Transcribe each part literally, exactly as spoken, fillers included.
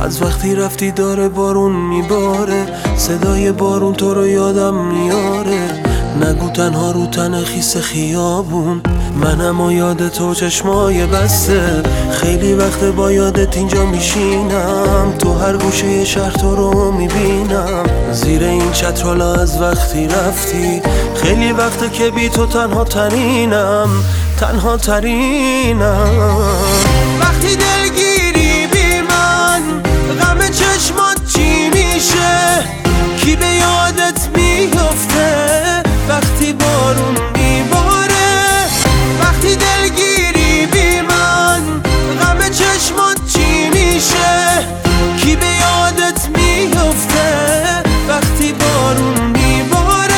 از وقتی رفتی داره بارون میباره، صدای بارون تو رو یادم میاره. نگو تنها رو تن خیس خیابون، منم و یاد تو چشمای بسته. خیلی وقت با یادت اینجا میشینم، تو هر گوشه شهر تو رو میبینم. زیر این چترالا از وقتی رفتی، خیلی وقت که بی تو تنها ترینم، تنها ترینم. وقتی دلگیری بی من، غم چشمات چی میشه؟ کی به یادت میفته وقتی بارون میباره؟ وقتی دلگیری بی من، غم چشمات چی میشه؟ کی به یادت میفته وقتی بارون میباره؟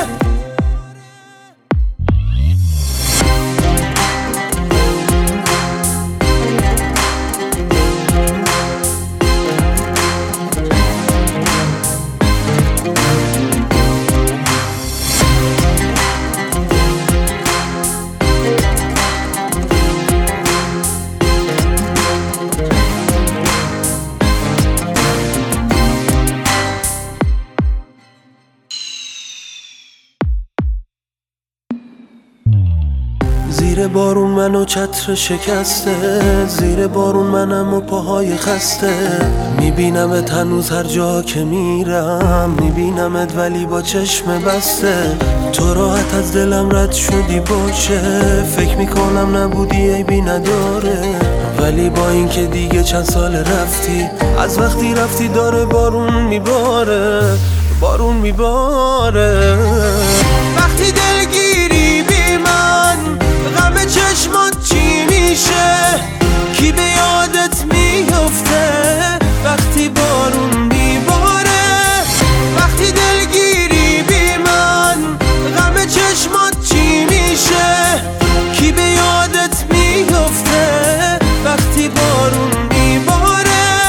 زیر بارون منو چتر شکسته، زیر بارون منم و پاهای خسته. میبینمت هنوز هر جا که میرم، میبینمت ولی با چشم بسته. تو راحت از دلم رد شدی باشه، فکر میکنم نبودی عیبی نداره. ولی با این که دیگه چند سال رفتی، از وقتی رفتی داره بارون میباره، بارون میباره. وقتی دلگیری بی من، غم چشمات چی میشه؟ کی به یادت میفته وقتی بارون میباره؟ وقتی دلگیری بی من، غم چشمات چی میشه؟ کی به یادت میفته وقتی بارون میباره؟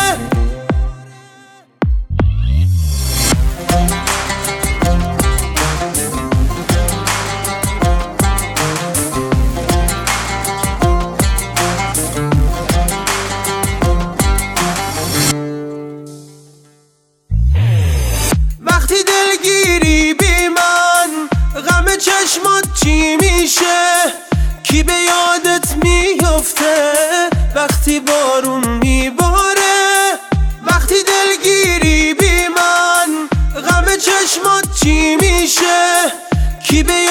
وقتی دلگیری بی من، غم چشمات چی میشه؟ کی به یادت میفته وقتی بارون میباره؟ وقتی دلگیری بی من، غم چشمات چی میشه؟ کی به